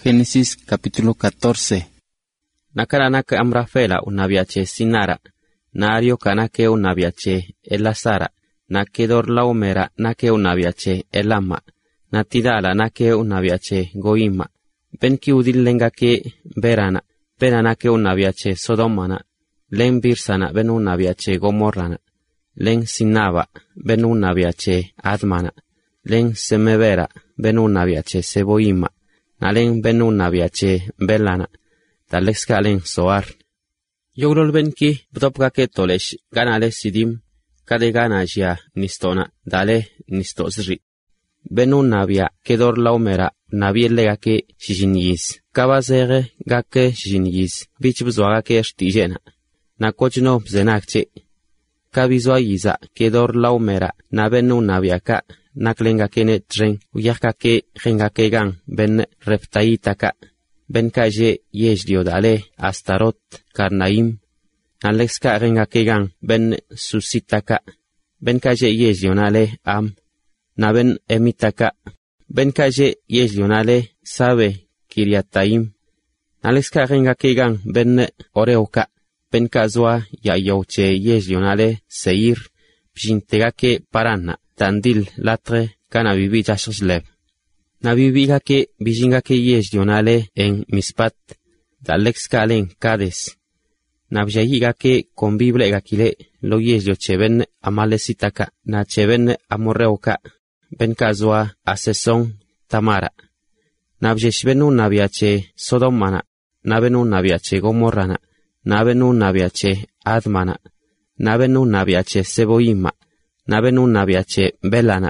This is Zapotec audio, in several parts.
Génesis capítulo 14. Nakaranaka Amrafela unaviache Sinara, Nario kanake unaviache Elasara, Nakedor Laomera nake unaviache Elama, Natidala nake unaviache Goima, Benki udillengake Berana, Benanake unaviache Sodomana, Len Birsana ben unaviache Gomorrana, Len Sinava ben unaviache Admana, Len Semevera ben unaviache Seboima, Nalen ben unaviache Belana, Talexka len Soar. Yogrol benki bdopgake tolesh ganale sidim, kade ganajia nistona, dale nistozri. Benun navia kedor laumera naviellegake shijinyiz, kabazere gake shijinyiz, bichbzwagake shtijena. Nakochno bzenakche. Kabizwa yiza kedor laumera nabenun naviaka, naklengakene tren, uyakake rengake gan ben reptaitaka. Ben kaje yejdio dale Astarot Karnaim, Nalexka rengakegan ben susitaka, ben kaje yejionale Am, Naben emitaka, ben kaje yejionale Sabe Kiriataim, Nalexka rengakegan ben Oreoka, ben kazwa yayauche yejionale Seir, Pjintegake Parana, Tandil Latre Kanabibi Jashlev. Nabibiga que bijinga que yejionale en Mispat, Dalexka len Kades. Nabjayiga que convible gakile lo yejio cheven amalesitaka, na cheven amorreuka, ben kazwa aseson Tamara. Nabjeshbenu nabiache Sodomana, nabenu nabiache Gomorrana, nabenu nabiache Admana, nabenu nabiache Seboima, nabenu nabiache Belana,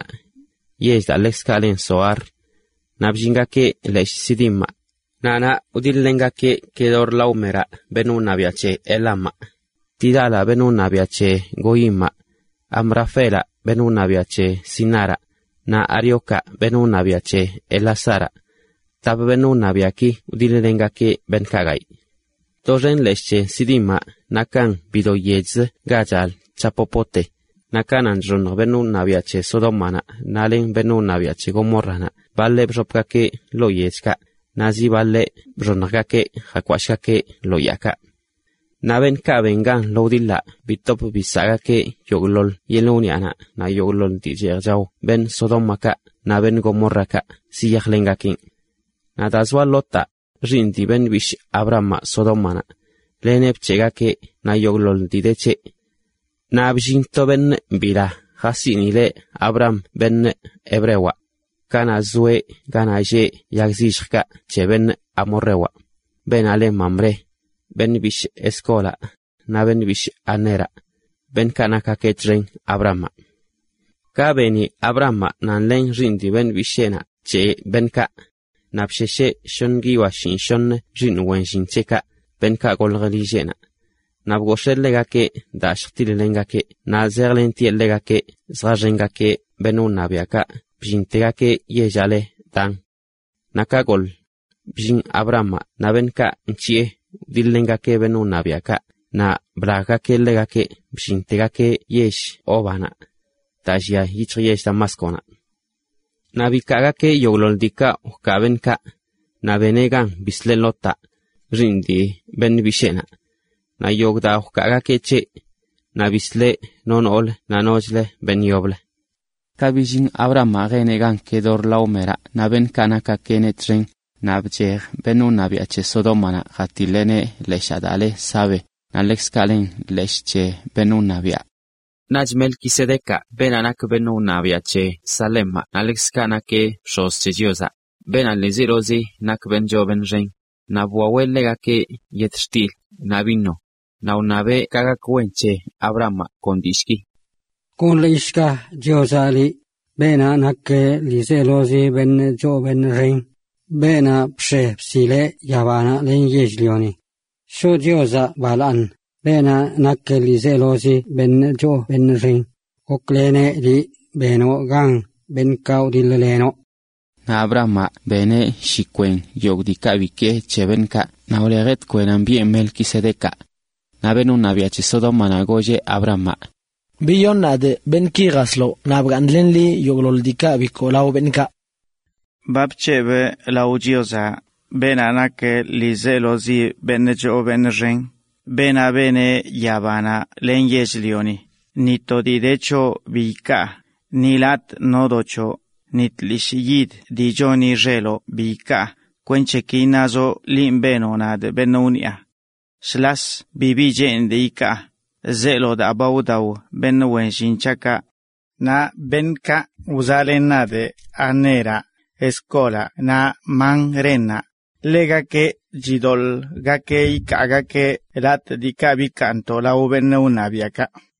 yej Dalexka len Soar. Nabjingake leishsidima. Nana udillengake kedor laumera benu naviache Elama. Tidala benu naviache Goima. Amrafela benu naviache Sinara. Na Arioka benu naviache Elasara. Tab benu naviaki udillengake benkagai. Torren leche sidima nakan bidoyez gajal chapopote. Nakanan ron benu naviache Sodomana. Nalen benu naviache Gomorrana. Balle bropkake loyechka, nazi balle bronagake hakwashkake loyaka. Naben ka vengan lodilla, bitop bisagake yoglol yeloniana, na yoglol dijerjau, ben Sodomaka, naben Gomorraka, siyaklengakin. Nadazwa lota, rindi ben bish Abrama Sodomana, lenep chegake, na yoglol dideche. Nabjinto ben bila, hasinile Abram ben Ebrewa. Kana zue, gana je, yakzishka, cheben amorrewa. Ben ale mamre, ben bish escola, na ben bish anera, ben kanaka ketren Abrama. Ka beni Abrama nan len rindi ben bishena, che ben ka, napsheshe shongiwa shinshon rin wenshincheka, ben ka golgalijena. Nabgoshellegake, dashtilengake, na zerlentiellegake, zrajengake, benu nabiaka. Bjintegake yejale dan. Nakagol, bjin Abrama, nabenka nchie, dillengake benu nabiaka, na blagake legake, bjintegake yesh obana, tajia yichyesh damaskona. Nabikagake yoglondika ukabenka, nabenegan bislelota, rindi ben bishena, na yogda ukagake che, nabisle nonol nanojle ben yoble. Kabijin Abrama renegan kedor laumera, naben kanaka kenetren, nabjer benu naviache Sodomana, gatilene leshadale sabe, nalexkalen leshche benu navia. Najmel kisedeka, benanak benu naviache Salema, nalexkanake shoschegioza, benalezirozi nak benjoben ren, nabuawelegake yetstil, nabino, naunabe kagakwenche Abrama kondishki. Con leishka Josali, bena nakke liselozi ben jo ben ring, bena pse psile yavana len yejlioni. Sho Josa balan, bena nakke liselozi ben jo ben ring, oklene li beno gang ben kaudileno. Na Abrama bene shikwen yogdika vike chebenka, na oleget kwenan bien Melkisedeka. Na benu naviache Sodomana goye Abrama. Biyon nade ben kigaslo nabganlenli yogloldika bikolao benka. Babchebe laujioza benana ke lizelozi benjo benren, bena bene yabana len yezlioni, nito didecho bika, nilat nodocho, nitlishiyid dijoni relo bika, kwenchekinazo limbenonad benunia. Slas bibijen de ika, zelo da baudaw benwen shinchaka, na benka uzalena de anera, escola na mangrena, lega que jidol gake ika gake lat dika bikanto la uben una biaka.